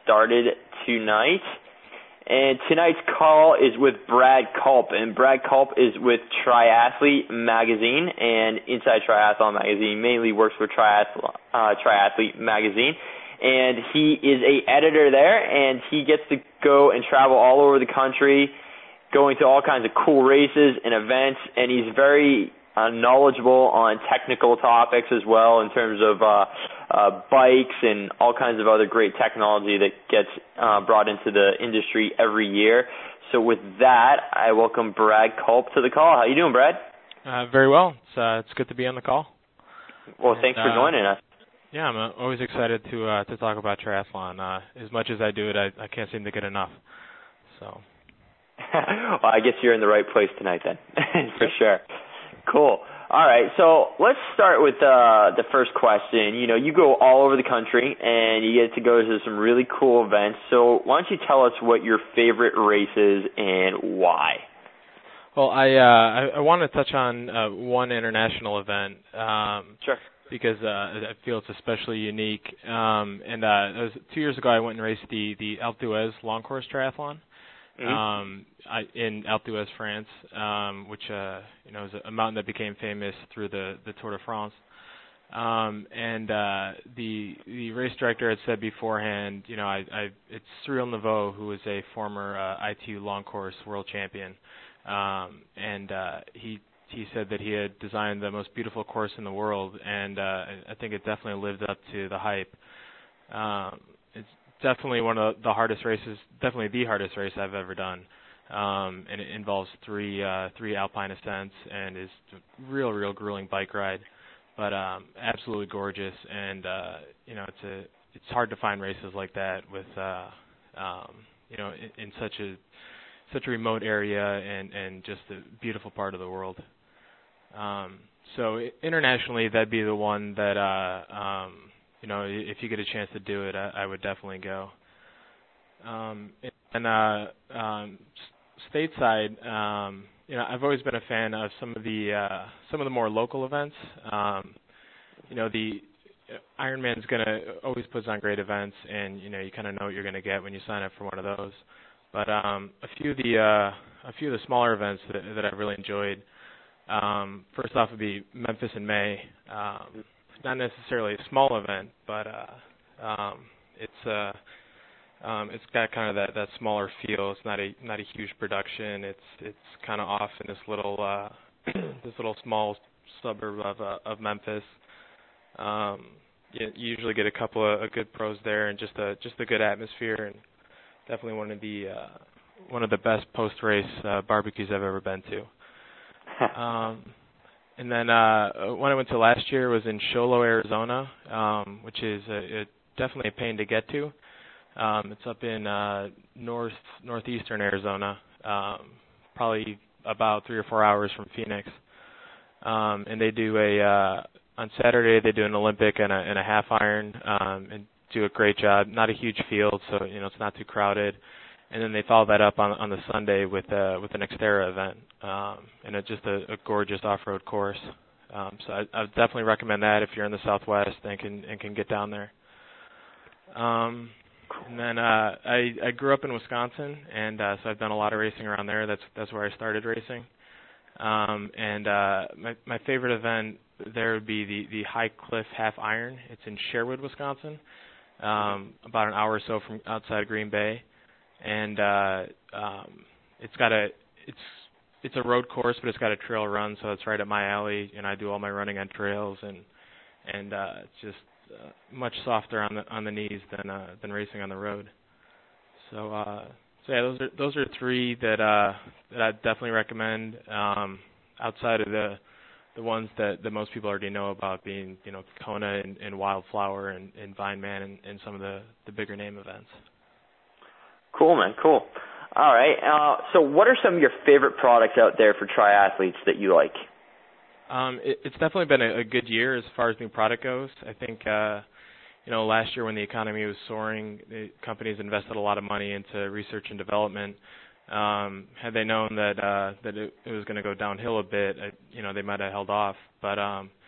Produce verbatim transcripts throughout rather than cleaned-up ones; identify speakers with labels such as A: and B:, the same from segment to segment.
A: started tonight. And tonight's call is with Brad Culp, and Brad Culp is with Triathlete Magazine, and Inside Triathlon Magazine mainly works for Triathlon, uh, Triathlete Magazine, and he is a editor there, and he gets to go and travel all over the country, going to all kinds of cool races and events, and he's very uh, knowledgeable on technical topics as well in terms of uh, uh, bikes and all kinds of other great technology that gets uh, brought into the industry every year. So with that, I welcome Brad Culp to the call. How you doing, Brad?
B: Uh, very well. It's, uh, it's good to be on the call.
A: Well, and, thanks for uh, joining us.
B: Yeah, I'm uh, always excited to uh, to talk about triathlon. Uh, as much as I do it, I, I can't seem to get enough. So.
A: Well, I guess you're in the right place tonight then, for sure. Cool. All right, so let's start with uh, the first question. You know, you go all over the country, and you get to go to some really cool events. So why don't you tell us what your favorite race is and why?
B: Well, I uh, I, I want to touch on uh, one international event. Um,
A: sure.
B: Because uh, I feel it's especially unique. Um, and uh, it was two years ago, I went and raced the the Alpe d'Huez long course triathlon.
A: Mm-hmm.
B: Um, I, in Alpe d'Huez, France, um, which uh, you know is a mountain that became famous through the, the Tour de France. Um, and uh, the the race director had said beforehand, you know, I, I it's Cyril Neveu, who is a former uh, I T U long course world champion, um, and uh, he he said that he had designed the most beautiful course in the world, and uh, I think it definitely lived up to the hype. Um, it's definitely one of the hardest races, definitely the hardest race I've ever done. Um, and it involves three uh, three alpine ascents and is a real, real grueling bike ride, but um, absolutely gorgeous. And uh, you know, it's a it's hard to find races like that with uh, um, you know in, in such a such a remote area and, and just a beautiful part of the world. Um, so internationally, that'd be the one that uh, um, you know if you get a chance to do it, I, I would definitely go. Um, and uh, um, stateside, um, you know, I've always been a fan of some of the uh, some of the more local events. Um, you know, the Ironman's gonna always puts on great events, and you know, you kind of know what you're gonna get when you sign up for one of those. But um, a few of the uh, a few of the smaller events that, that I've really enjoyed. Um, first off would be Memphis in May. Um, not necessarily a small event, but uh, um, it's uh, Um, it's got kind of that, that smaller feel. It's not a not a huge production. It's it's kind of off in this little uh, this little small suburb of uh, of Memphis. Um, you, you usually get a couple of, of good pros there, and just a just a good atmosphere, and definitely one of the uh, one of the best post race uh, barbecues I've ever been to. um, and then uh, one I went to last year was in Show Low, Arizona, um, which is a, a, definitely a pain to get to. Um, it's up in uh, north northeastern Arizona, um, probably about three or four hours from Phoenix. Um, and they do a uh, on Saturday they do an Olympic and a, and a half iron, um, and do a great job. Not a huge field, so you know it's not too crowded. And then they follow that up on on the Sunday with uh, with an Xterra event, um, and it's just a, a gorgeous off-road course. Um, so I, I would definitely recommend that if you're in the Southwest and can and can get down there. Um, And then uh, I, I grew up in Wisconsin, and uh, so I've done a lot of racing around there. That's that's where I started racing. Um, and uh, my my favorite event there would be the, the High Cliff Half Iron. It's in Sherwood, Wisconsin, um, about an hour or so from outside Green Bay. And uh, um, it's got a it's it's a road course, but it's got a trail run, so it's right up my alley. And I do all my running on trails, and and uh, it's just Uh, much softer on the on the knees than uh, than racing on the road. So uh, so yeah, those are those are three that uh, that I definitely recommend. Um, outside of the the ones that, that most people already know about, being you know Kona and, and Wildflower and, and Vineman and, and some of the, the bigger name events.
A: Cool, man. Cool. All right. Uh, so what are some of your favorite products out there for triathletes that you like?
B: Um, it, it's definitely been a, a good year as far as new product goes. I think, uh, you know, last year when the economy was soaring, the companies invested a lot of money into research and development. Um, had they known that uh, that it, it was going to go downhill a bit, uh, you know, they might have held off. But um,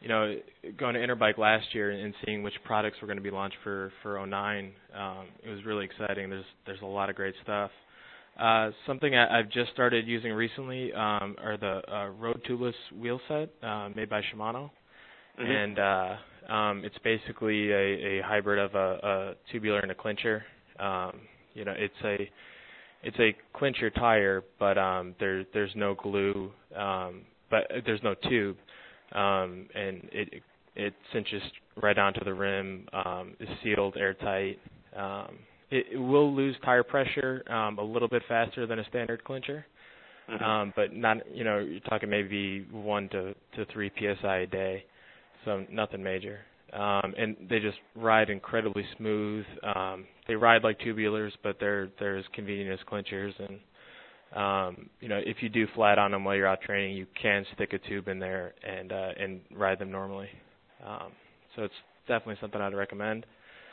B: you know, going to Interbike last year and seeing which products were going to be launched for for oh nine, um, it was really exciting. There's there's a lot of great stuff. Uh, something I, I've just started using recently um, are the uh, Road Tubeless wheel set uh, made by Shimano, mm-hmm. and uh, um, it's basically a, a hybrid of a, a tubular and a clincher. Um, you know, it's a it's a clincher tire, but um, there there's no glue, um, but there's no tube, um, and it it cinches right onto the rim, um, is sealed airtight. Um, It, it will lose tire pressure um, a little bit faster than a standard clincher, mm-hmm. um, but not, you know, you're talking maybe one to, to three P S I a day, so nothing major. Um, and they just ride incredibly smooth. Um, they ride like tubulars, but they're they're as convenient as clinchers. And um, you know, if you do flat on them while you're out training, you can stick a tube in there and uh, and ride them normally. Um, so it's definitely something I'd recommend.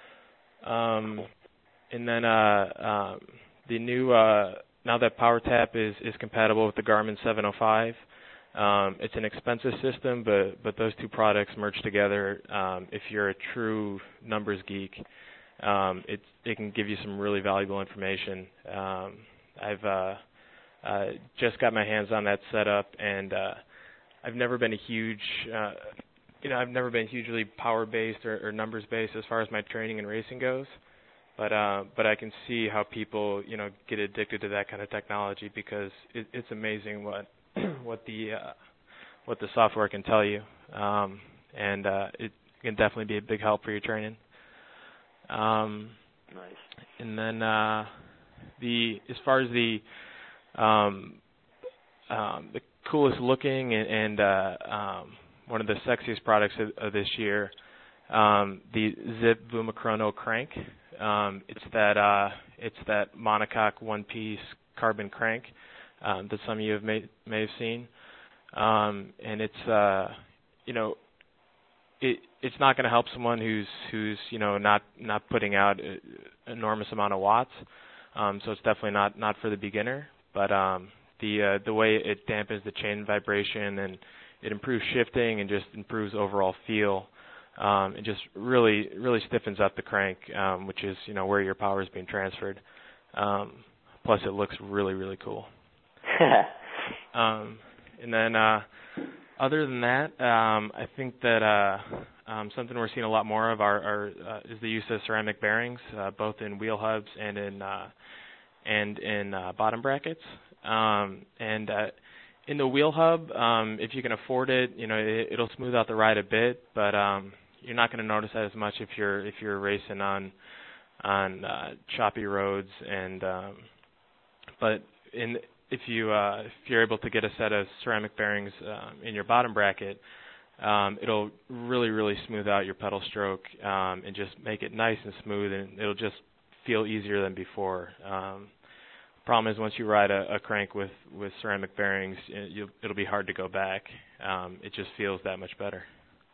B: Um, cool. And then uh, um, the new, uh, now that PowerTap is, is compatible with the Garmin seven oh five, um, it's an expensive system, but, but those two products merge together. Um, if you're a true numbers geek, um, it, it can give you some really valuable information. Um, I've uh, uh, just got my hands on that setup, and uh, I've never been a huge, uh, you know, I've never been hugely power-based or, or numbers-based as far as my training and racing goes. But uh, but I can see how people, you know, get addicted to that kind of technology because it, it's amazing what what the uh, what the software can tell you, um, and uh, it can definitely be a big help for your training. Um,
A: nice.
B: And then uh, the as far as the um, um, the coolest looking and, and uh, um, one of the sexiest products of, of this year, um, the Zipp Vumachrono crank. Um, it's that uh, it's that monocoque one-piece carbon crank um, that some of you have may, may have seen, um, and it's uh, you know it it's not going to help someone who's who's you know not not putting out an enormous amount of watts, um, so it's definitely not not for the beginner. But um, the uh, the way it dampens the chain vibration and it improves shifting and just improves overall feel. Um, it just really, really stiffens up the crank, um, which is, you know, where your power is being transferred. Um, plus, it looks really, really cool. um, and then, uh, other than that, um, I think that uh, um, something we're seeing a lot more of are, are uh, is the use of ceramic bearings, uh, both in wheel hubs and in uh, and in uh, bottom brackets. Um, and uh, in the wheel hub, um, if you can afford it, you know, it, it'll smooth out the ride a bit, but um, you're not going to notice that as much if you're if you're racing on on uh, choppy roads. And um, but in if you uh, if you're able to get a set of ceramic bearings um, in your bottom bracket, um, it'll really really smooth out your pedal stroke um, and just make it nice and smooth, and it'll just feel easier than before. Um, Problem is, once you ride a, a crank with, with ceramic bearings, it, you'll, it'll be hard to go back. Um, it just feels that much better.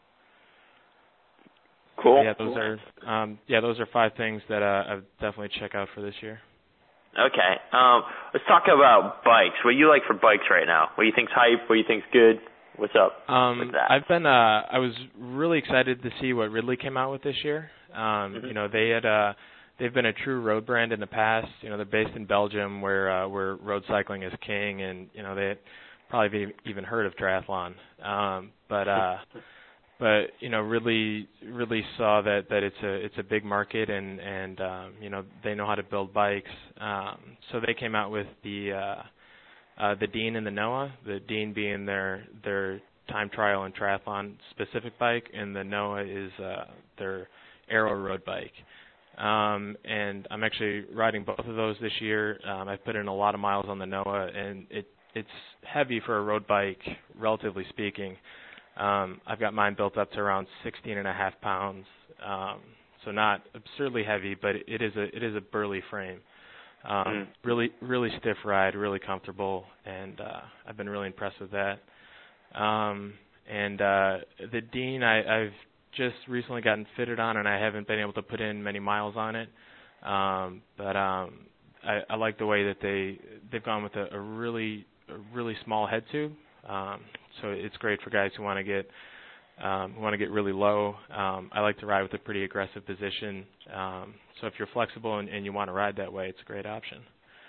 A: Cool.
B: Yeah, those cool. are um, yeah, those are five things that uh, I've definitely check out for this year.
A: Okay. Um, let's talk about bikes. What do you like for bikes right now? What do you think's hype? What do you think's good? What's up
B: um,
A: with that?
B: I've been. Uh, I was really excited to see what Ridley came out with this year. Um,
A: mm-hmm.
B: You know, they had. Uh, They've been a true road brand in the past. You know, they're based in Belgium, where uh, where road cycling is king, and you know they probably even heard of triathlon. Um, but uh, but you know, really really saw that, that it's a it's a big market, and and um, you know they know how to build bikes. Um, so they came out with the uh, uh, the Dean and the Noah. The Dean being their their time trial and triathlon specific bike, and the Noah is uh, their aero road bike. Um, and I'm actually riding both of those this year. Um, I've put in a lot of miles on the Noah, and it, it's heavy for a road bike, relatively speaking. Um, I've got mine built up to around sixteen and a half pounds, um, so not absurdly heavy, but it is a it is a burly frame. Um, mm. Really, really stiff ride, really comfortable, and uh, I've been really impressed with that. Um, and uh, the Dean, I, I've just recently gotten fitted on, and I haven't been able to put in many miles on it. Um, but um, I, I like the way that they they've gone with a, a really a really small head tube. Um, so it's great for guys who want to get um, who want to get really low. Um, I like to ride with a pretty aggressive position. Um, so if you're flexible and, and you want to ride that way, it's a great option.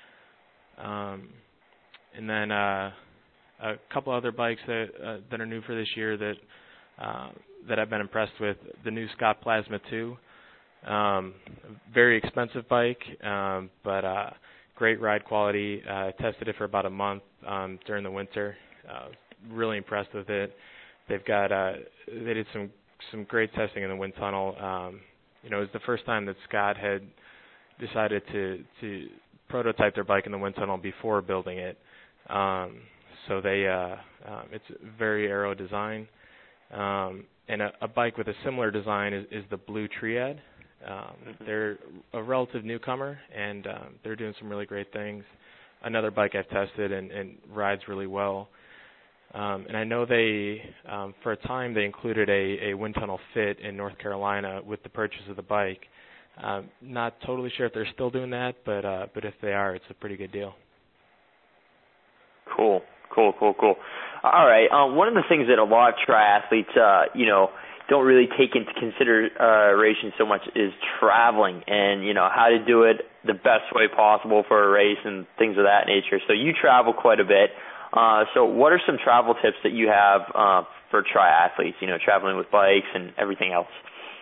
B: Um, and then uh, a couple other bikes that uh, that are new for this year that uh, that I've been impressed with. The new Scott Plasma two, um, very expensive bike, um, but uh, great ride quality. Uh, I tested it for about a month um, during the winter. Uh, really impressed with it. They've got uh, they did some some great testing in the wind tunnel. Um, you know, it was the first time that Scott had decided to to prototype their bike in the wind tunnel before building it. Um, so they uh, um, it's very aero design, um, and a, a bike with a similar design is, is the Blue Triad. Um, mm-hmm. They're a relative newcomer, and um, they're doing some really great things. Another bike I've tested and, and rides really well. Um, and I know they, um, for a time, they included a, a wind tunnel fit in North Carolina with the purchase of the bike. Um, not totally sure if they're still doing that, but uh, but if they are, it's a pretty good deal.
A: Cool, cool, cool, cool. All right. Um, one of the things that a lot of triathletes, uh, you know, don't really take into consideration so much is traveling and, you know, how to do it the best way possible for a race and things of that nature. So you travel quite a bit. Uh, so what are some travel tips that you have uh, for triathletes, you know, traveling with bikes and everything else?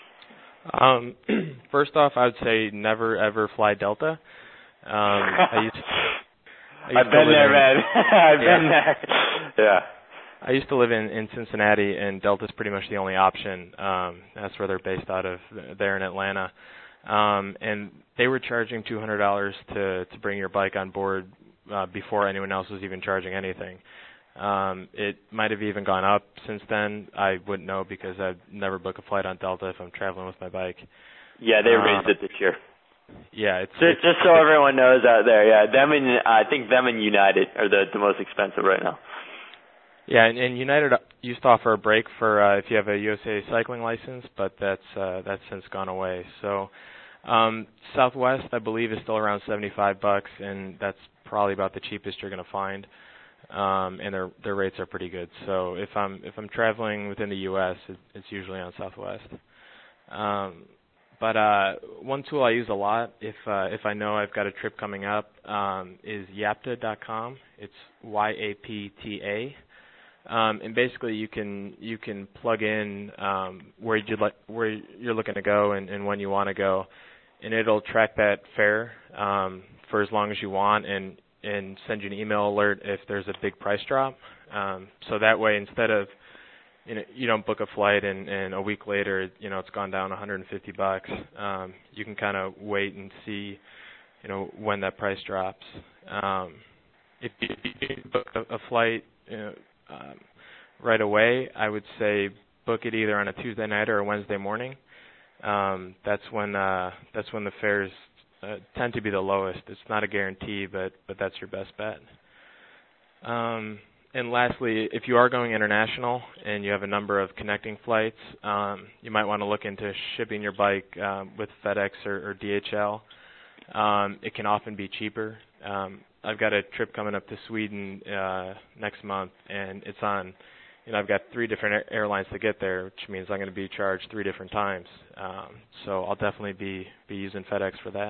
B: Um, first off, I would say never, ever fly Delta. Um, I used to, I used
A: I've been there,
B: in,
A: man. I've
B: yeah.
A: been there. Yeah.
B: I used to live in, in Cincinnati, and Delta's pretty much the only option. Um, that's where they're based out of, there in Atlanta. Um, and they were charging two hundred dollars to, to bring your bike on board uh, before anyone else was even charging anything. Um, it might have even gone up since then. I wouldn't know because I'd never book a flight on Delta if I'm traveling with my bike.
A: Yeah, they
B: uh,
A: raised it this year.
B: Yeah, it's
A: just,
B: it's,
A: just so everyone knows out there. Yeah, them and I think them and United are the the most expensive right now.
B: Yeah, and, and United used to offer a break for uh, if you have a U S A cycling license, but that's uh, that's since gone away. So um, Southwest, I believe, is still around seventy-five bucks, and that's probably about the cheapest you're going to find. Um, and their their rates are pretty good. So if I'm if I'm traveling within the U S, it, it's usually on Southwest. Um, but uh, one tool I use a lot if uh, if I know I've got a trip coming up um, is yapta dot com. It's Y A P T A, um, and basically you can you can plug in um, where you like where you're looking to go and, and when you want to go, and it'll track that fare um, for as long as you want and. and send you an email alert if there's a big price drop. Um, so that way, instead of, you know, you don't book a flight and, and a week later, you know, it's gone down one hundred fifty bucks. Um, you can kind of wait and see, you know, when that price drops. Um, if you, if you book a, a flight, you know, um, right away, I would say book it either on a Tuesday night or a Wednesday morning. Um, that's when uh, that's when the fares Uh, tend to be the lowest. It's not a guarantee, but but that's your best bet. Um, and lastly, if you are going international and you have a number of connecting flights, um, you might want to look into shipping your bike um, with FedEx or, or D H L. Um, it can often be cheaper. Um, I've got a trip coming up to Sweden uh, next month, and it's on. You know, I've got three different airlines to get there, which means I'm going to be charged three different times. Um, so I'll definitely be, be using FedEx for that.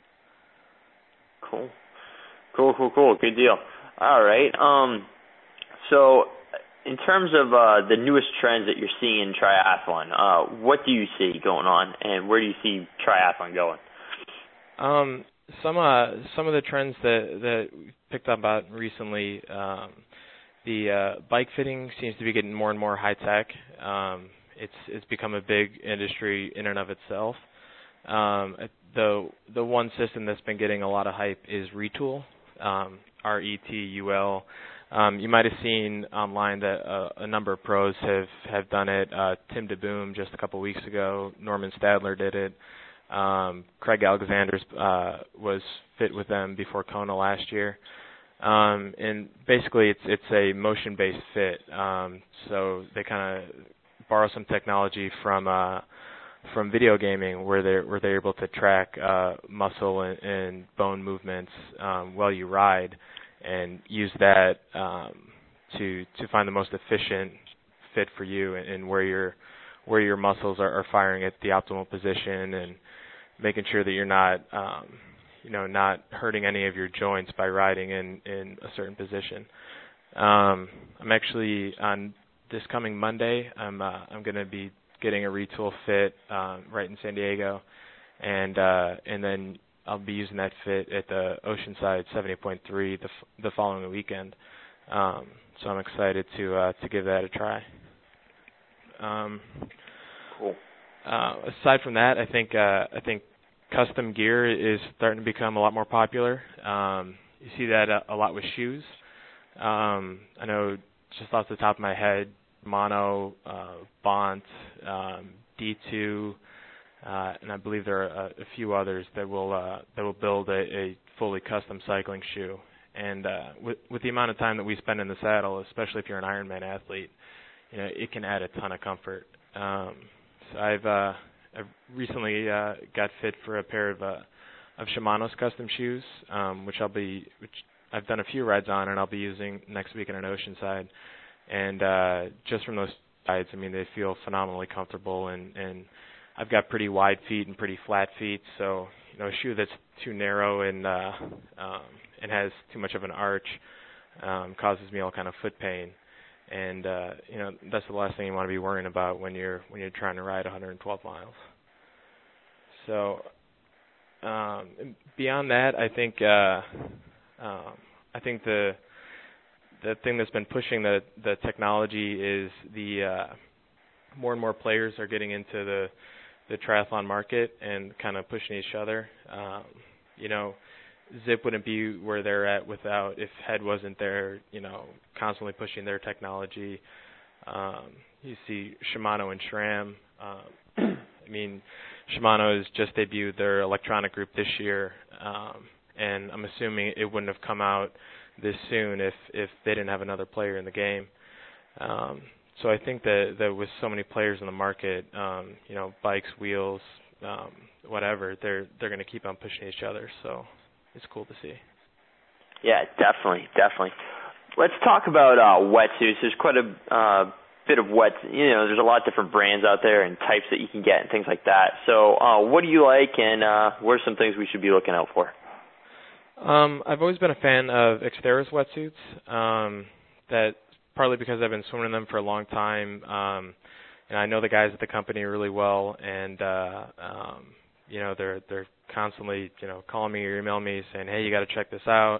A: Cool. Cool, cool, cool. Good deal. All right. Um, so in terms of uh, the newest trends that you're seeing in triathlon, uh, what do you see going on, and where do you see triathlon going?
B: Um, some uh, some of the trends that, that we picked up about recently, um, The uh, bike fitting seems to be getting more and more high tech. Um, it's it's become a big industry in and of itself. Um, the the one system that's been getting a lot of hype is Retool, um, R E T U L. Um, you might have seen online that uh, a number of pros have have done it. Uh, Tim DeBoom just a couple weeks ago. Norman Stadler did it. Um, Craig Alexander uh, was fit with them before Kona last year. Um, and basically, it's it's a motion-based fit. Um, so they kind of borrow some technology from uh, from video gaming, where they where they're able to track uh, muscle and, and bone movements um, while you ride, and use that um, to to find the most efficient fit for you and, and where your where your muscles are, are firing at the optimal position, and making sure that you're not um, you know not hurting any of your joints by riding in, in a certain position. Um, I'm actually on this coming Monday. I'm uh, I'm going to be getting a retool fit um, right in San Diego, and uh, and then I'll be using that fit at the Oceanside seventy point three the f- the following weekend. Um, so I'm excited to uh, to give that a try. Um,
A: cool.
B: Uh, aside from that, I think uh, I think custom gear is starting to become a lot more popular. Um, you see that a, a lot with shoes. Um, I know just off the top of my head, Mono, uh, Bont, um, D two, uh, and I believe there are a, a few others that will uh, that will build a, a fully custom cycling shoe. And uh, with, with the amount of time that we spend in the saddle, especially if you're an Ironman athlete, you know, it can add a ton of comfort. Um, so I've uh, I've recently uh, got fit for a pair of uh, of Shimano's custom shoes, um, which I'll be which I've done a few rides on, and I'll be using next week in an Oceanside. And uh, just from those rides, I mean, they feel phenomenally comfortable, and, and I've got pretty wide feet and pretty flat feet, so you know, a shoe that's too narrow and uh, um, and has too much of an arch um, causes me all kind of foot pain. And uh, you know, that's the last thing you want to be worrying about when you're when you're trying to ride one hundred twelve miles. So um, beyond that, I think uh, um, I think the the thing that's been pushing the the technology is the uh, more and more players are getting into the the triathlon market and kind of pushing each other. Um, you know, Zip wouldn't be where they're at without if Head wasn't there, you know, constantly pushing their technology. Um, you see Shimano and SRAM. Um, I mean, Shimano has just debuted their electronic group this year, um, and I'm assuming it wouldn't have come out this soon if, if they didn't have another player in the game. Um, so I think that, that with so many players in the market, um, you know, bikes, wheels, um, whatever, they're they're going to keep on pushing each other. So it's cool to see.
A: Yeah, definitely, definitely. Let's talk about uh, wetsuits. There's quite a uh, bit of wet, you know, there's a lot of different brands out there and types that you can get and things like that. So uh, what do you like, and uh, what are some things we should be looking out for?
B: Um, I've always been a fan of Xterra's wetsuits. Um, that partly because I've been swimming in them for a long time, um, and I know the guys at the company really well, and uh, um, you know, they're they're constantly, you know, calling me or emailing me saying, hey, you got to check this out.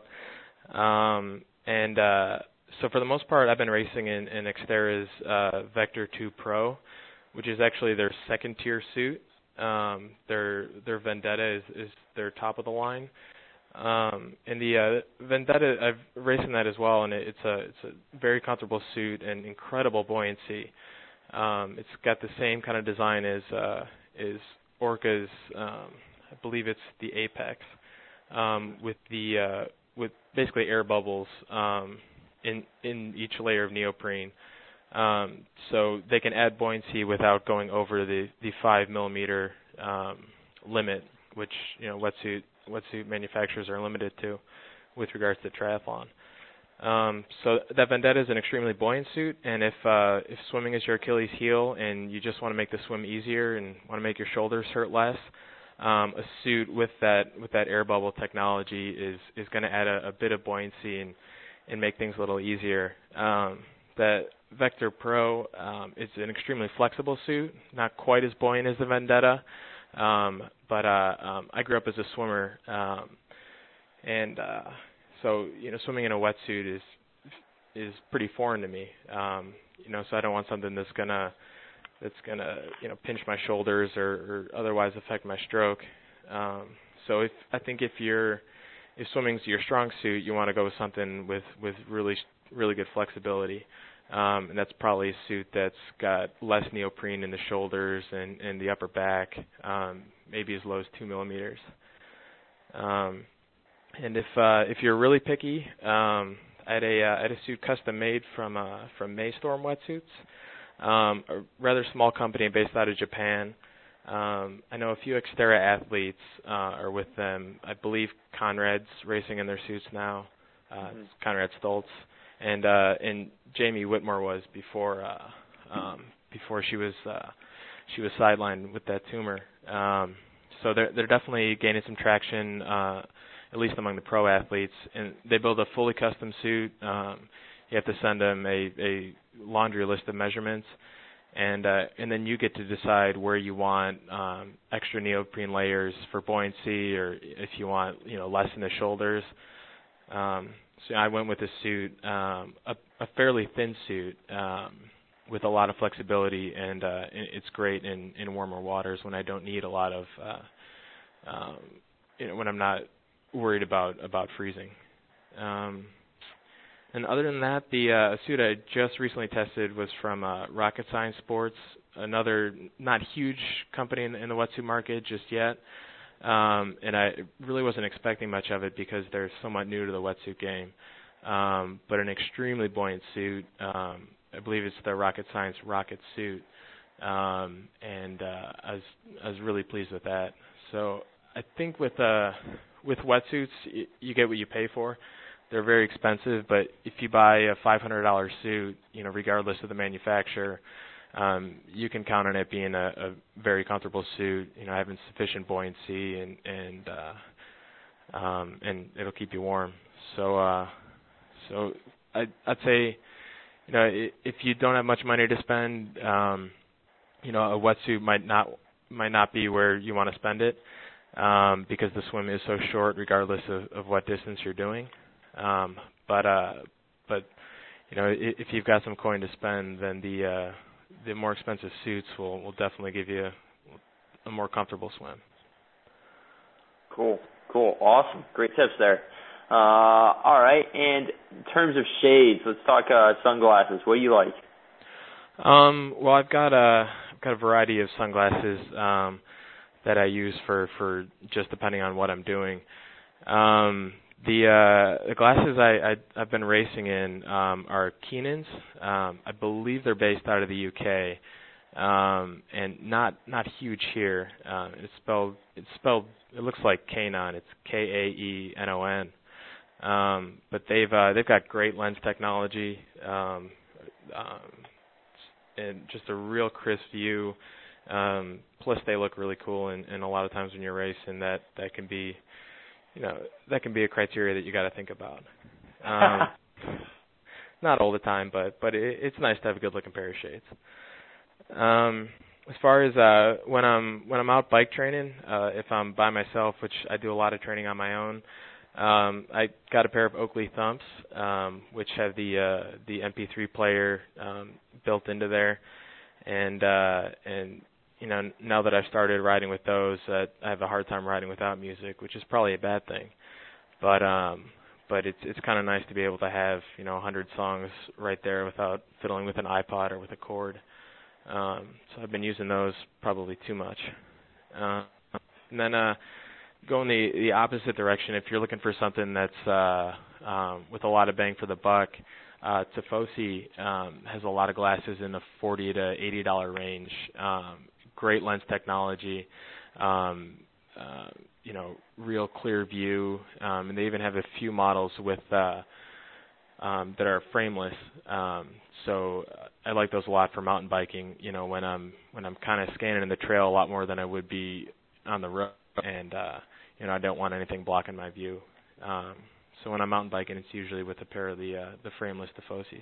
B: Um, and uh, so for the most part, I've been racing in, in Xterra's uh, Vector two Pro, which is actually their second tier suit. Um, their their Vendetta is, is their top of the line. Um, and the uh, Vendetta, I've raced in that as well, and it, it's a it's a very comfortable suit and incredible buoyancy. Um, it's got the same kind of design as uh, as Orca's. Um, I believe it's the Apex, um, with the uh, with basically air bubbles um, in in each layer of neoprene, um, so they can add buoyancy without going over the the five millimeter um, limit, which you know wetsuit wetsuit manufacturers are limited to with regards to triathlon. Um, so that Vendetta is an extremely buoyant suit, and if uh, if swimming is your Achilles heel and you just want to make the swim easier and want to make your shoulders hurt less, um, a suit with that with that air bubble technology is is going to add a, a bit of buoyancy and and make things a little easier. Um, that Vector Pro um, is an extremely flexible suit, not quite as buoyant as the Vendetta. Um, but uh, um, I grew up as a swimmer, um, and uh, so you know, swimming in a wetsuit is is pretty foreign to me. Um, you know, so I don't want something that's gonna that's gonna you know pinch my shoulders or, or otherwise affect my stroke. Um, so if I think if you're if swimming's your strong suit, you want to go with something with with really really good flexibility. Um, and that's probably a suit that's got less neoprene in the shoulders and, and the upper back, um, maybe as low as two millimeters. Um, and if uh, if you're really picky, um, I had a uh, I had a suit custom made from uh, from Maystorm Wetsuits, um, a rather small company based out of Japan. Um, I know a few Xterra athletes uh, are with them. I believe Conrad's racing in their suits now. Uh, mm-hmm. Conrad Stoltz. And uh, and Jamie Whitmore was before uh, um, before she was uh, she was sidelined with that tumor. Um, so they're they're definitely gaining some traction, uh, at least among the pro athletes. And they build a fully custom suit. Um, you have to send them a, a laundry list of measurements, and uh, and then you get to decide where you want um, extra neoprene layers for buoyancy, or if you want you know less in the shoulders. Um, so I went with a suit, um, a, a fairly thin suit, um, with a lot of flexibility, and uh, it's great in, in warmer waters when I don't need a lot of, uh, um, you know, when I'm not worried about about freezing. Um, and other than that, the uh, suit I just recently tested was from uh, Rocket Science Sports, another not huge company in, in the wetsuit market just yet. Um, and I really wasn't expecting much of it because they're somewhat new to the wetsuit game. Um, but an extremely buoyant suit. Um, I believe it's the Rocket Science Rocket suit. Um, and uh, I was I was really pleased with that. So I think with uh, with wetsuits, y- you get what you pay for. They're very expensive, but if you buy a five hundred dollars suit, you know, regardless of the manufacturer, Um, you can count on it being a, a very comfortable suit, you know, having sufficient buoyancy, and and uh, um, and it'll keep you warm. So, uh, so I'd, I'd say, you know, if you don't have much money to spend, um, you know, a wetsuit might not might not be where you want to spend it, um, because the swim is so short, regardless of, of what distance you're doing. Um, but uh, but you know, if you've got some coin to spend, then the uh, the more expensive suits will, will definitely give you a, a more comfortable swim.
A: Cool, cool, awesome, great tips there. Uh, all right, and in terms of shades, let's talk uh, sunglasses. What do you like?
B: Um, well, I've got a I've got a variety of sunglasses um, that I use for, for just depending on what I'm doing. Um, the uh, the glasses I, I I've been racing in um, are Keenans. Um, I believe they're based out of the U K, um, and not not huge here. Um, it's spelled it's spelled it looks like Kaenon. It's K A E N O N. Um, but they've uh, they've got great lens technology, um, um, and just a real crisp view. Um, plus, they look really cool, and, and a lot of times when you're racing, that that can be, you know, that can be a criteria that you got to think about. Um, not all the time, but but it, it's nice to have a good-looking pair of shades. Um, as far as uh, when I'm when I'm out bike training, uh, if I'm by myself, which I do a lot of training on my own. Um, I got a pair of Oakley Thumps, um, which have the uh, the M P three player um, built into there, and uh, and you know now that I've started riding with those, uh, I have a hard time riding without music, which is probably a bad thing, but um, but it's it's kind of nice to be able to have you know one hundred songs right there without fiddling with an iPod or with a cord. Um, so I've been using those probably too much, uh, and then. Uh, Going the, the opposite direction, if you're looking for something that's uh, um, with a lot of bang for the buck, uh, Tifosi um, has a lot of glasses in the forty to eighty dollar range. Um, great lens technology, um, uh, you know, real clear view, um, and they even have a few models with uh, um, that are frameless. Um, so I like those a lot for mountain biking. You know, when I'm when I'm kind of scanning in the trail a lot more than I would be on the road. And, uh, you know, I don't want anything blocking my view. Um, so when I'm mountain biking, it's usually with a pair of the uh, the frameless Tifosis.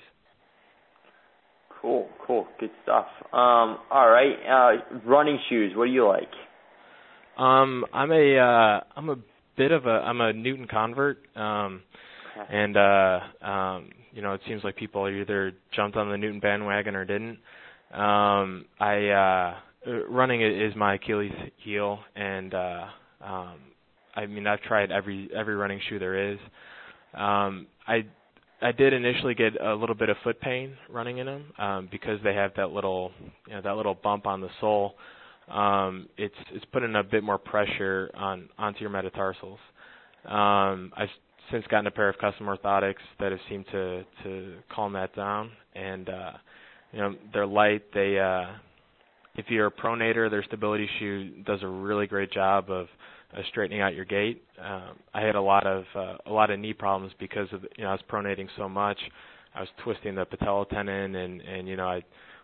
A: Cool, cool, good stuff. Um, all right, uh, running shoes. What do you like?
B: Um, I'm a uh, I'm a bit of a I'm a Newton convert, um, and uh, um, you know, it seems like people either jumped on the Newton bandwagon or didn't. Um, I uh, running is my Achilles heel, and uh, um, I mean I've tried every every running shoe there is. Um, I I did initially get a little bit of foot pain running in them um, because they have that little you know that little bump on the sole. Um, it's it's putting a bit more pressure on onto your metatarsals. Um, I've since gotten a pair of custom orthotics that have seemed to to calm that down, and uh, you know they're light. They uh, if you're a pronator, their stability shoe does a really great job of uh, straightening out your gait. Um, I had a lot of uh, a lot of knee problems because of you know I was pronating so much. I was twisting the patella tendon, and and you know I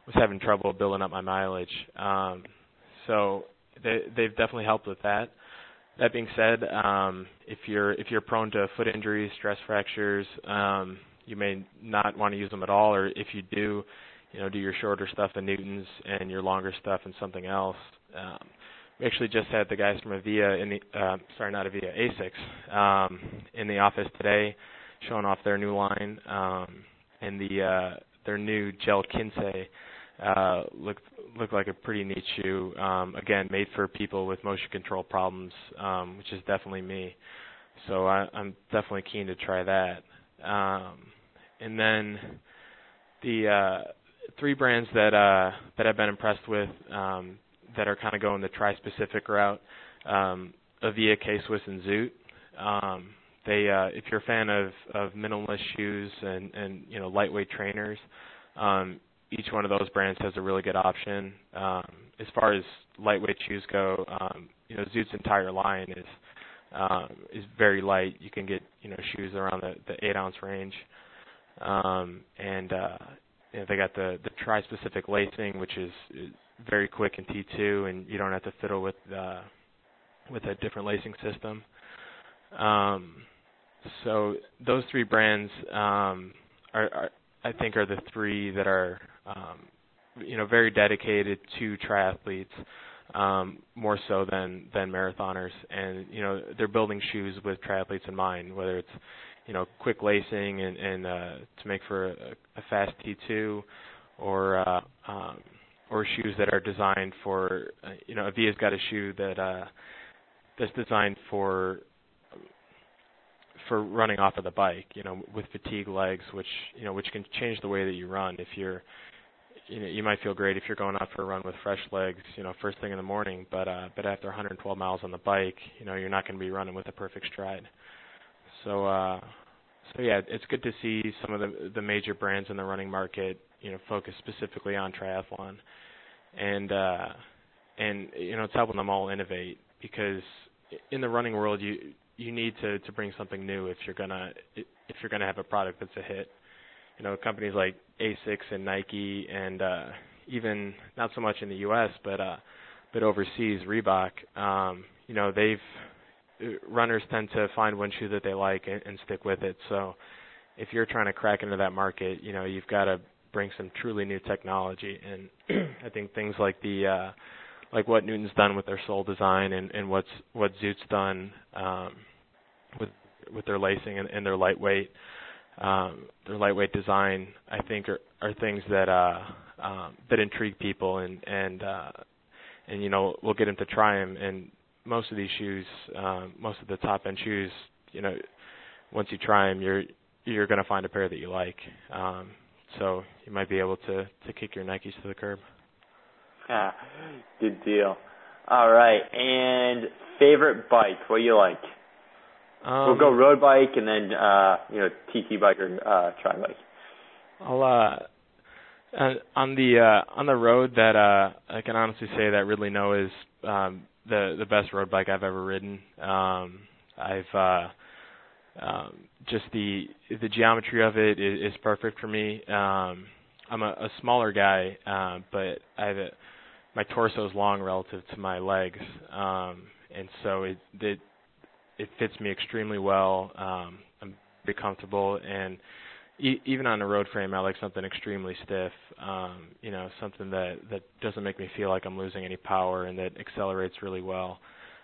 B: was having trouble building up my mileage. Um, so they, they've definitely helped with that. That being said, um, if you're if you're prone to foot injuries, stress fractures, um, you may not want to use them at all. Or if you do, you know, do your shorter stuff in Newtons and your longer stuff in something else. Um, we actually just had the guys from Avia in the uh, sorry, not Avia, Asics, um, in the office today, showing off their new line um, and the uh, their new gel Kinsei. Uh, looked looked like a pretty neat shoe. Um, again, made for people with motion control problems, um, which is definitely me. So I, I'm definitely keen to try that. Um, and then the uh, three brands that uh, that I've been impressed with um, that are kind of going the tri-specific route: um, Avia, K-Swiss, and Zoot. Um, they, uh, if you're a fan of, of minimalist shoes and, and you know lightweight trainers. Um, Each one of those brands has a really good option. Um, as far as lightweight shoes go, um, you know, Zoot's entire line is um, is very light. You can get you know shoes around the, the eight ounce range, um, and uh, you know, they got the the tri-specific lacing, which is, is very quick in T two, and you don't have to fiddle with uh, with a different lacing system. Um, so those three brands um, are, are I think are the three that are Um, you know, very dedicated to triathletes, um, more so than, than marathoners. And, you know, they're building shoes with triathletes in mind, whether it's, you know, quick lacing and, and uh, to make for a, a fast T two or, uh, um, or shoes that are designed for, uh, you know, Avia's got a shoe that, uh, that's designed for, for running off of the bike, you know, with fatigue legs, which, you know, which can change the way that you run. If you're, You know, you might feel great if you're going out for a run with fresh legs, you know, first thing in the morning, but uh, but after one hundred twelve miles on the bike, you know, you're not going to be running with a perfect stride. So, uh, so yeah, it's good to see some of the the major brands in the running market, you know, focus specifically on triathlon, and uh, and you know, it's helping them all innovate because in the running world, you you need to to bring something new if you're gonna if you're gonna have a product that's a hit. You know, companies like Asics and Nike and uh, even not so much in the U S, but uh, but overseas, Reebok, um, you know, they've runners tend to find one shoe that they like and, and stick with it. So if you're trying to crack into that market, you know, you've got to bring some truly new technology. And I think things like the uh, like what Newton's done with their sole design and, and what's what Zoot's done um, with with their lacing and, and their lightweight. Um, their lightweight design, I think, are, are things that uh, um, that intrigue people, and and uh, and you know we'll get them to try them. And most of these shoes, um, most of the top end shoes, you know, once you try them, you're you're going to find a pair that you like. Um, so you might be able to to kick your Nikes to the curb.
A: Ah, good deal. All right, and favorite bike? What do you like? Um, we'll go road bike and then, uh, you know, T T bike or uh, tri bike.
B: I'll, uh, uh, on the uh, on the road that uh, I can honestly say that Ridley Noah is um, the the best road bike I've ever ridden. Um, I've uh, um, just the the geometry of it is, is perfect for me. Um, I'm a, a smaller guy, uh, but I have a, my torso is long relative to my legs, um, and so it, it It fits me extremely well. Um, I'm very comfortable, and e- even on a road frame, I like something extremely stiff. Um, you know, something that, that doesn't make me feel like I'm losing any power, and that accelerates really well.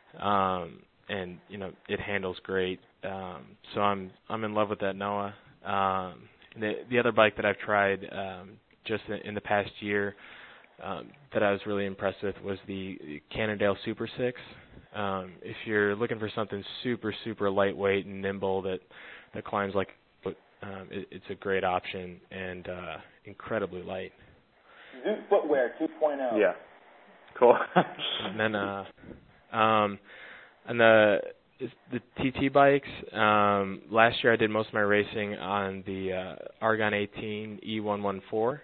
B: Um, and you know, it handles great. Um, so I'm I'm in love with that Noah. Um, the the other bike that I've tried um, just in, in the past year um, that I was really impressed with was the Cannondale Super Six. Um, if you're looking for something super, super lightweight and nimble that, that climbs like um, it, it's a great option and uh, incredibly light.
C: Zoot Footwear two point oh.
A: Yeah. Cool.
B: And then uh, um, and the the T T bikes, um, last year I did most of my racing on the uh, Argon eighteen E one fourteen,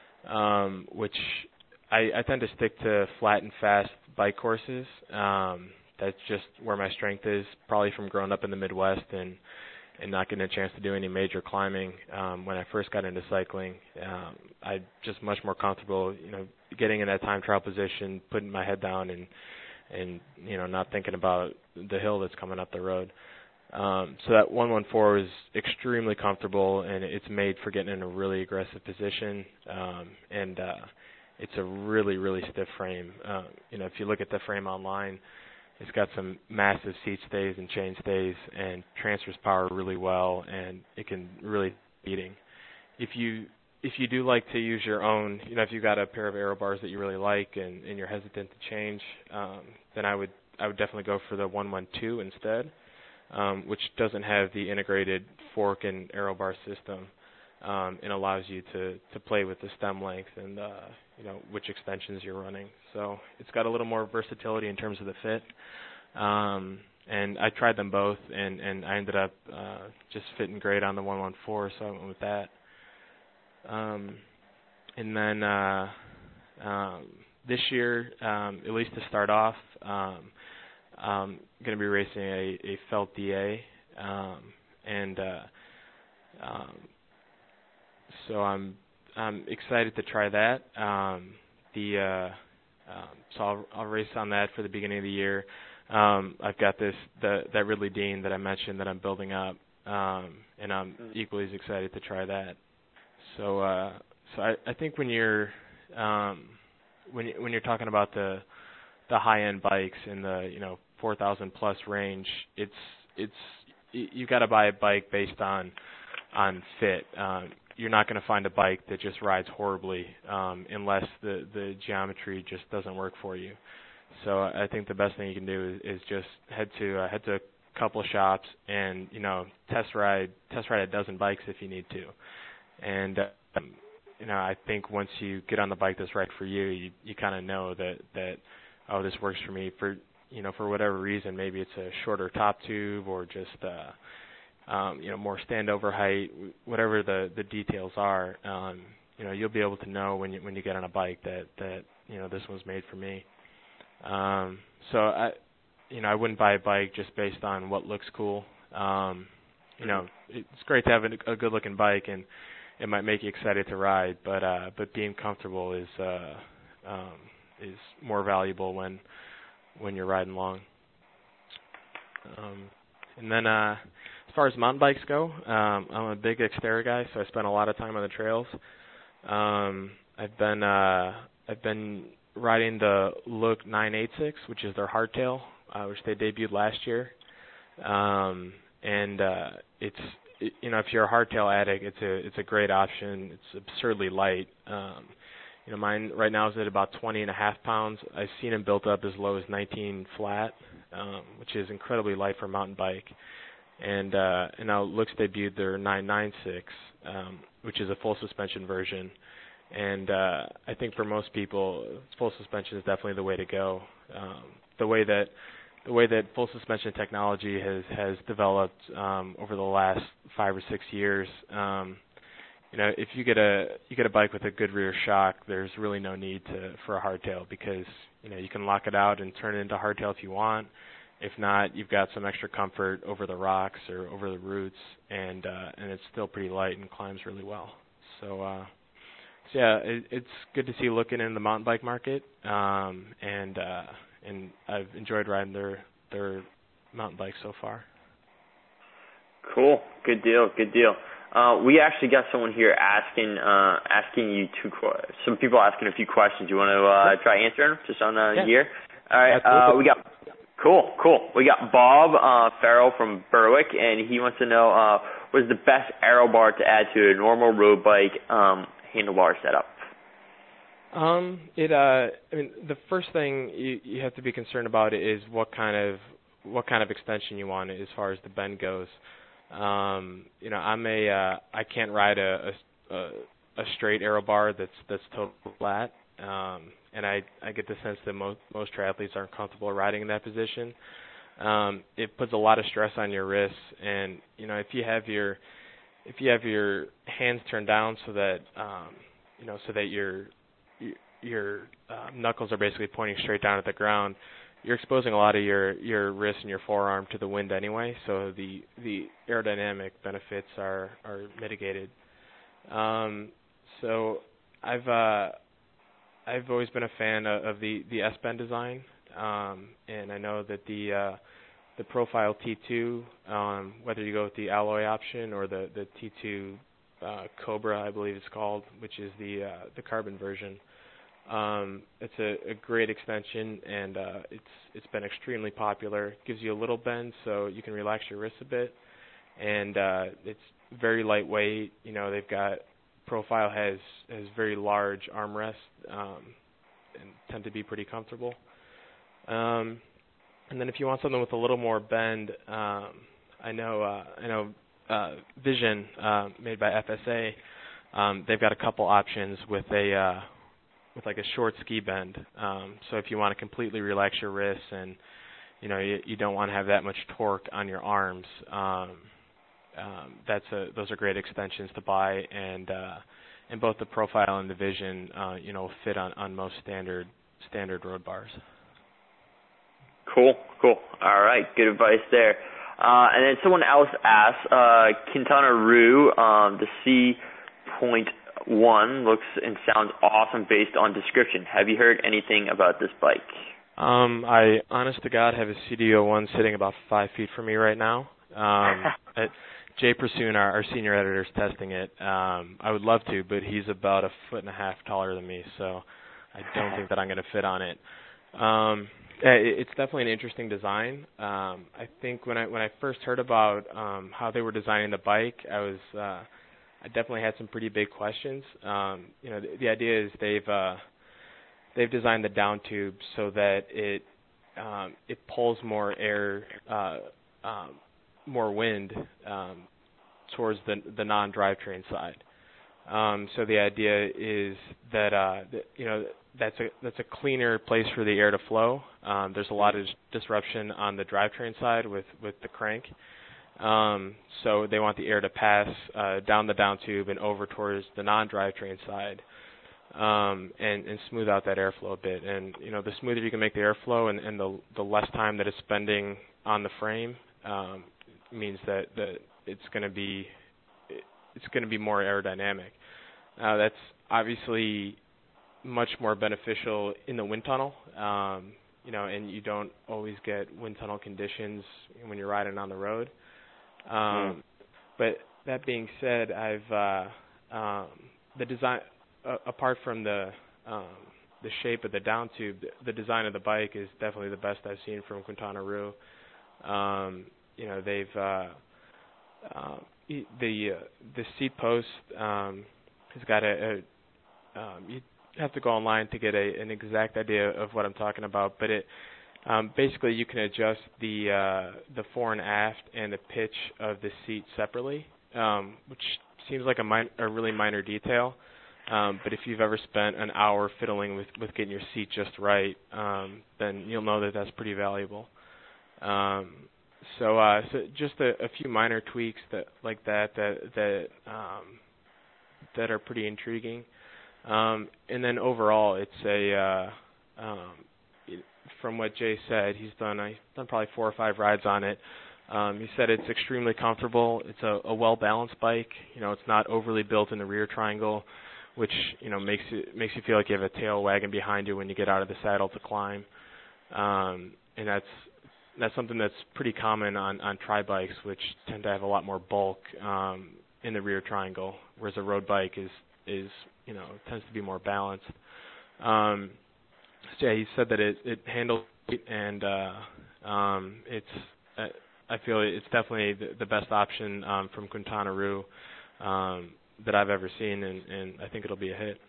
B: um, which I, I tend to stick to flat and fast bike courses. Um, that's just where my strength is, probably from growing up in the Midwest and and not getting a chance to do any major climbing. Um, when I first got into cycling, um, I just much more comfortable, you know, getting in that time trial position, putting my head down, and and you know, not thinking about the hill that's coming up the road. Um, so that one one four is extremely comfortable, and it's made for getting in a really aggressive position, um, and uh, it's a really, really stiff frame. Uh, you know, if you look at the frame online, it's got some massive seat stays and chain stays, and transfers power really well, and it can really beating. If you if you do like to use your own, you know, if you've got a pair of aero bars that you really like and, and you're hesitant to change, um, then I would I would definitely go for the one one two instead, um, which doesn't have the integrated fork and aero bar system, um, and allows you to, to play with the stem length and uh, you know, which extensions you're running. So it's got a little more versatility in terms of the fit. Um, and I tried them both, and, and I ended up uh, just fitting great on the one one four, so I went with that. Um, and then uh, um, this year, um, at least to start off, um, I'm going to be racing a, a Felt D A, um, and uh, um, so I'm I'm excited to try that. Um, the uh, um, so I'll, I'll race on that for the beginning of the year. Um, I've got this the, that Ridley Dean that I mentioned that I'm building up, um, and I'm equally as excited to try that. So uh, so I, I think when you're um, when you, when you're talking about the the high end bikes in the you know four thousand plus range, it's it's you've got to buy a bike based on on fit. Um, you're not going to find a bike that just rides horribly um, unless the, the geometry just doesn't work for you. So I think the best thing you can do is, is just head to uh, head to a couple of shops and you know test ride test ride a dozen bikes if you need to. And um, you know I think once you get on the bike that's right for you, you, you kind of know that that oh this works for me for you know for whatever reason. Maybe it's a shorter top tube or just uh, Um, you know, more standover height, whatever the, the details are, um, you know, you'll be able to know when you when you get on a bike that, that you know this one's made for me. Um, so I, you know, I wouldn't buy a bike just based on what looks cool. Um, you know, it's great to have a, a good-looking bike, and it might make you excited to ride, but uh, but being comfortable is uh, um, is more valuable when when you're riding long. Um, and then. Uh, As far as mountain bikes go, um, I'm a big Xterra guy, so I spend a lot of time on the trails. Um, I've been uh, I've been riding the Look nine eighty-six, which is their hardtail, uh, which they debuted last year. Um, and uh, it's it, you know if you're a hardtail addict, it's a it's a great option. It's absurdly light. Um, you know mine right now is at about twenty and a half pounds. I've seen them built up as low as nineteen flat, um, which is incredibly light for a mountain bike. And uh, and now Look's debuted their nine ninety-six, um, which is a full suspension version. And uh, I think for most people, full suspension is definitely the way to go. Um, the way that the way that full suspension technology has has developed um, over the last five or six years, um, you know, if you get a you get a bike with a good rear shock, there's really no need to for a hardtail because you know you can lock it out and turn it into hardtail if you want. If not, you've got some extra comfort over the rocks or over the roots, and uh, and it's still pretty light and climbs really well. So, uh, so yeah, it, it's good to see looking in the mountain bike market, um, and uh, and I've enjoyed riding their their mountain bikes so far.
A: Cool, good deal, good deal. Uh, we actually got someone here asking uh, asking you two some people asking a few questions. You want to uh, try answering them just on uh,
B: yeah.
A: year? All right, uh, we got. Cool, cool. We got Bob uh, Farrell from Berwick, and he wants to know uh, what is the best aero bar to add to a normal road bike um, handlebar setup?
B: Um, it. Uh, I mean, the first thing you, you have to be concerned about is what kind of what kind of extension you want as far as the bend goes. Um, you know, I'm a uh, I can't ride a, a a straight aero bar that's that's totally flat. Um, and I, I get the sense that most, most triathletes aren't comfortable riding in that position. Um, it puts a lot of stress on your wrists, and you know if you have your if you have your hands turned down so that um, you know so that your your uh, knuckles are basically pointing straight down at the ground, you're exposing a lot of your, your wrist and your forearm to the wind anyway, so the the aerodynamic benefits are are mitigated. Um, so I've uh, I've always been a fan of, of the the S-bend design, um, and I know that the uh, the Profile T two, um, whether you go with the alloy option or the the T two uh, Cobra, I believe it's called, which is the uh, the carbon version. Um, it's a, a great extension, and uh, it's it's been extremely popular. It gives you a little bend, so you can relax your wrists a bit, and uh, it's very lightweight. You know, they've got Profile has has very large armrests um, and tend to be pretty comfortable. Um, and then if you want something with a little more bend, um, I know uh, I know uh, Vision, uh, made by F S A. Um, they've got a couple options with a uh, with like a short ski bend. Um, so if you want to completely relax your wrists and you know you, you don't want to have that much torque on your arms, um, um, that's a, those are great extensions to buy, and uh, and both the Profile and the Vision, uh, you know, fit on, on most standard standard road bars.
A: Cool, cool. All right, good advice there. Uh, and then someone else asked, uh, Quintana Roo, um, the C point one looks and sounds awesome based on description. Have you heard anything about this bike?
B: Um, I, honest to God, have a C D O one sitting about five feet from me right now. Um, at, Jay Pursoon, our, our senior editor, is testing it. Um, I would love to, but he's about a foot and a half taller than me, so I don't think that I'm going to fit on it. Um, it. It's definitely an interesting design. Um, I think when I when I first heard about um, how they were designing the bike, I was uh, I definitely had some pretty big questions. Um, you know, the, the idea is they've uh, they've designed the down tube so that it um, it pulls more air. Uh, um, more wind um, towards the the non-drivetrain side. Um, so the idea is that, uh, that you know that's a that's a cleaner place for the air to flow. Um, there's a lot of disruption on the drivetrain side with with the crank. Um, so they want the air to pass uh, down the down tube and over towards the non-drivetrain side, um, and, and smooth out that airflow a bit. And you know, the smoother you can make the airflow, and, and the the less time that it's spending on the frame, um, means that, that it's going to be it's going to be more aerodynamic. Uh, that's obviously much more beneficial in the wind tunnel, um, you know, and you don't always get wind tunnel conditions when you're riding on the road. Um, mm. But that being said, I've uh, um, the design uh, apart from the um, the shape of the down tube, the design of the bike is definitely the best I've seen from Quintana Roo. Um, You know, they've uh, uh, the uh, the seat post um, has got a, a um, you have to go online to get a, an exact idea of what I'm talking about, but it um, basically you can adjust the uh, the fore and aft and the pitch of the seat separately, um, which seems like a, min- a really minor detail. Um, but if you've ever spent an hour fiddling with, with getting your seat just right, um, then you'll know that that's pretty valuable. Um, So, uh, so just a, a few minor tweaks that like that that that um, that are pretty intriguing, um, and then overall, it's a uh, um, from what Jay said, he's done I've done probably four or five rides on it. Um, he said it's extremely comfortable. It's a, a well balanced bike. You know, it's not overly built in the rear triangle, which you know makes it makes you feel like you have a tail wagging behind you when you get out of the saddle to climb, um, and that's. That's something that's pretty common on, on tri-bikes, which tend to have a lot more bulk um, in the rear triangle, whereas a road bike is, is you know, tends to be more balanced. Um, so yeah, he said that it, it handles it, and uh, um, it's uh, I feel it's definitely the, the best option um, from Quintana Roo um, that I've ever seen, and, and I think it'll be a hit.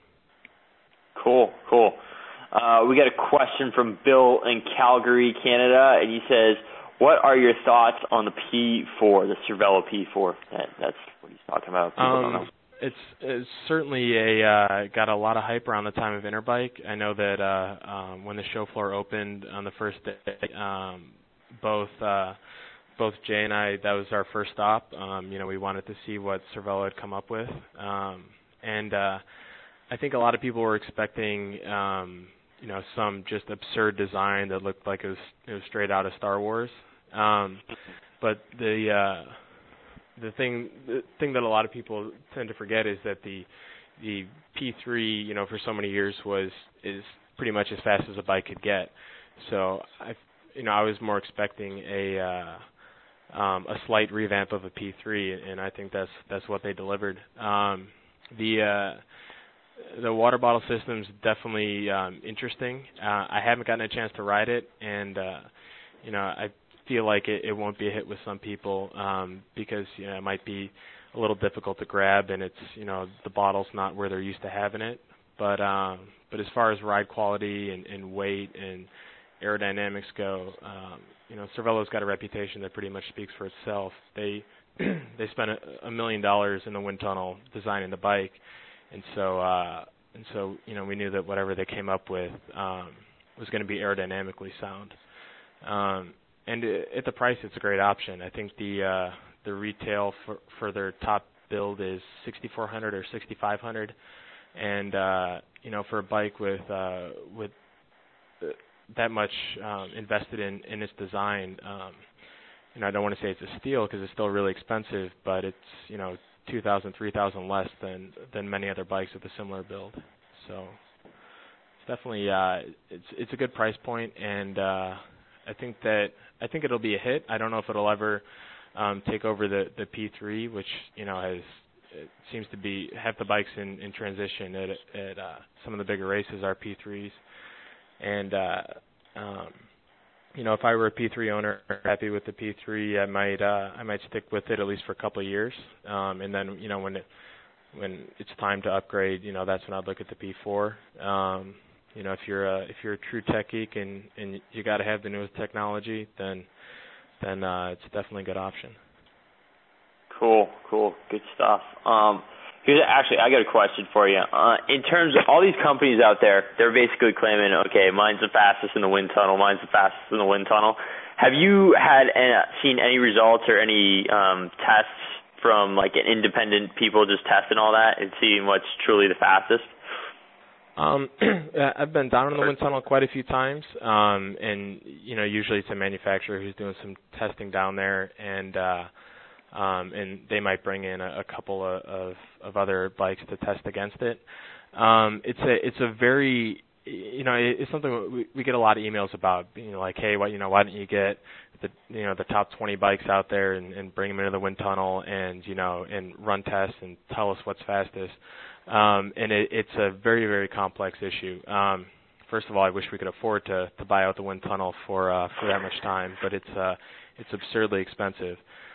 A: Cool, cool. Uh, we got a question from Bill in Calgary, Canada, and he says, what are your thoughts on the P four, the Cervelo P four? That, that's what he's talking about. People
B: um,
A: don't know.
B: It's, it's certainly a uh, got a lot of hype around the time of Interbike. I know that uh, um, when the show floor opened on the first day, um, both uh, both Jay and I, that was our first stop. Um, you know, we wanted to see what Cervelo had come up with, um, and uh, I think a lot of people were expecting um, you know, some just absurd design that looked like it was, it was straight out of Star Wars. Um, but the uh, the thing the thing that a lot of people tend to forget is that the the P three, you know, for so many years was is pretty much as fast as a bike could get. So I, you know, I was more expecting a uh, um, a slight revamp of a P three, and I think that's that's what they delivered. Um, the uh, the water bottle system's definitely um, interesting. Uh, I haven't gotten a chance to ride it, and uh, you know, I feel like it, it won't be a hit with some people um, because you know it might be a little difficult to grab, and it's you know the bottle's not where they're used to having it. But um, but as far as ride quality and, and weight and aerodynamics go, um, you know Cervelo's got a reputation that pretty much speaks for itself. They they spent a, a million dollars in the wind tunnel designing the bike, and so uh, and so you know we knew that whatever they came up with um, was going to be aerodynamically sound. Um, and at the price, it's a great option. I think the uh, the retail for for their top build is sixty-four hundred or sixty-five hundred, and uh, you know for a bike with uh, with that much um, invested in, in its design, um, you know I don't want to say it's a steal because it's still really expensive, but it's you know two thousand, three thousand less than than many other bikes with a similar build. So it's definitely uh, it's it's a good price point, and uh, I think that I think it'll be a hit. I don't know if it'll ever um, take over the, the P three, which you know has it seems to be have the bikes in, in transition at, at uh, some of the bigger races are P threes, and uh, um, you know if I were a P three owner happy with the P three, I might uh, I might stick with it at least for a couple of years, um, and then you know when it when it's time to upgrade, you know that's when I'd look at the P four. Um, You know, if you're a if you're a true tech geek and, and you got to have the newest technology, then then uh, it's definitely a good option.
A: Cool, cool, good stuff. Um, here's actually I got a question for you. Uh, in terms of all these companies out there, they're basically claiming, okay, mine's the fastest in the wind tunnel, mine's the fastest in the wind tunnel. Have you had any, seen any results or any um, tests from like an independent people just testing all that and seeing what's truly the fastest?
B: Um, I've been down in the wind tunnel quite a few times, um, and you know, usually it's a manufacturer who's doing some testing down there, and uh, um, and they might bring in a, a couple of, of, of other bikes to test against it. Um, it's a it's a very you know it's something we, we get a lot of emails about, you know, like, hey, what you know, why don't you get the you know the top twenty bikes out there and, and bring them into the wind tunnel and you know and run tests and tell us what's fastest. Um, and it, it's a very, very complex issue. Um, first of all, I wish we could afford to, to buy out the wind tunnel for uh, for that much time, but it's uh, it's absurdly expensive.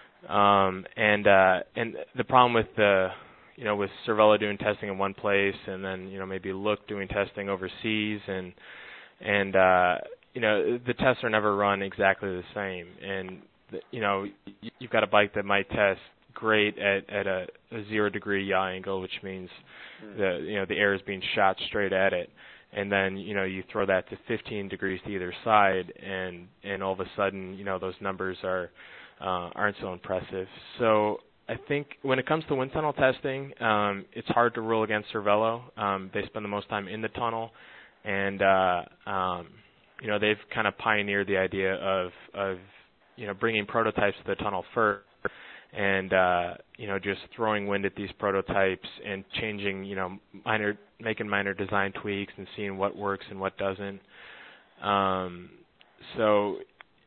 B: Um, and uh, and the problem with the you know with Cervelo doing testing in one place, and then you know maybe Look doing testing overseas, and and uh, you know the tests are never run exactly the same. And the, you know you've got a bike that might test great at, at a, a zero degree yaw angle, which means the you know the air is being shot straight at it, and then you know you throw that to fifteen degrees to either side, and and all of a sudden you know those numbers are uh, aren't so impressive. So I think when it comes to wind tunnel testing, um, it's hard to rule against Cervelo. Um, they spend the most time in the tunnel, and uh, um, you know they've kind of pioneered the idea of of you know bringing prototypes to the tunnel first. And uh, you know, just throwing wind at these prototypes and changing, you know, minor, making minor design tweaks and seeing what works and what doesn't. Um, so,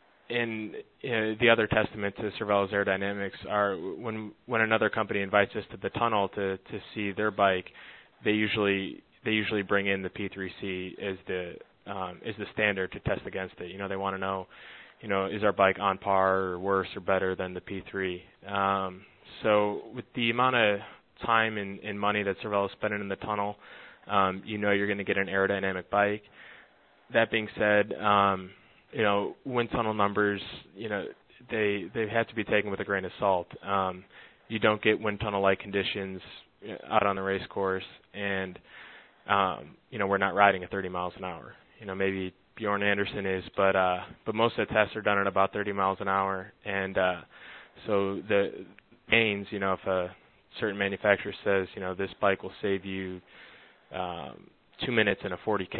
B: in you know, the other testament to Cervelo's aerodynamics are when when another company invites us to the tunnel to to see their bike, they usually they usually bring in the P three C as the um, as the standard to test against it. You know, they want to know, you know, is our bike on par or worse or better than the P three? Um, so with the amount of time and, and money that Cervelo is spending in the tunnel, um, you know you're going to get an aerodynamic bike. That being said, um, you know, wind tunnel numbers, you know, they they have to be taken with a grain of salt. Um, you don't get wind tunnel-like conditions out on the race course, and, um, you know, we're not riding at thirty miles an hour. You know, maybe Bjorn Anderson is, but uh, but most of the tests are done at about thirty miles an hour, and uh, so the gains, you know, if a certain manufacturer says, you know, this bike will save you um, two minutes in a forty K,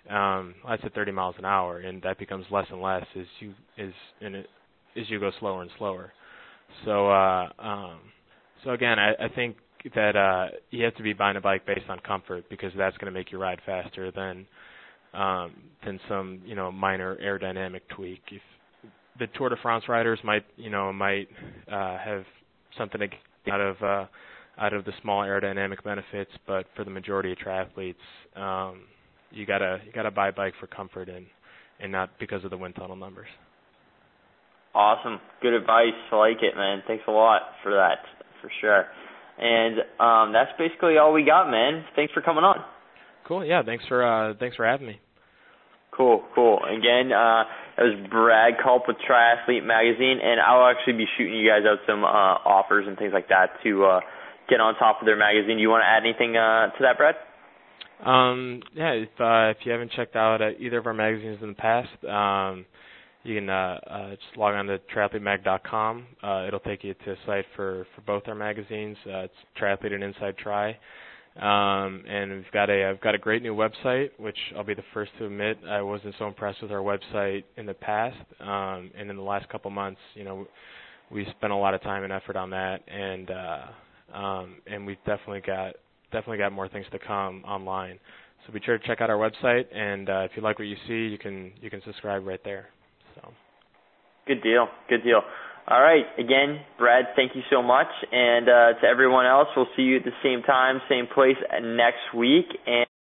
B: Um, that's at thirty miles an hour, and that becomes less and less as you as in it, as you go slower and slower. So, uh, um, so again, I, I think that uh, you have to be buying a bike based on comfort, because that's going to make you ride faster than um, than some you know minor aerodynamic tweak. If the Tour de France riders might you know might uh, have something to get out of uh, out of the small aerodynamic benefits, but for the majority of triathletes, um, you gotta you gotta buy a bike for comfort and and not because of the wind tunnel numbers.
A: Awesome, good advice. I like it, man. Thanks a lot for that, for sure. And um, that's basically all we got, man. Thanks for coming on.
B: Cool. Yeah. Thanks for uh, thanks for having me.
A: Cool, cool. Again, uh, that was Brad Culp with Triathlete Magazine, and I'll actually be shooting you guys out some uh, offers and things like that to uh, get on top of their magazine. You want to add anything uh, to that, Brad?
B: Um, yeah. If uh, if you haven't checked out uh, either of our magazines in the past, um, you can uh, uh, just log on to triathlete mag dot com. Uh, it'll take you to a site for, for both our magazines. Uh, it's Triathlete and Inside Tri. Um, and we've got a I've got a great new website, which I'll be the first to admit I wasn't so impressed with our website in the past. Um, and in the last couple months, you know, we spent a lot of time and effort on that, and uh, um, and we've definitely got definitely got more things to come online. So be sure to check out our website, and uh, if you like what you see, you can you can subscribe right there. So
A: good deal, good deal. All right, again, Brad, thank you so much, and uh, to everyone else, we'll see you at the same time, same place next week. And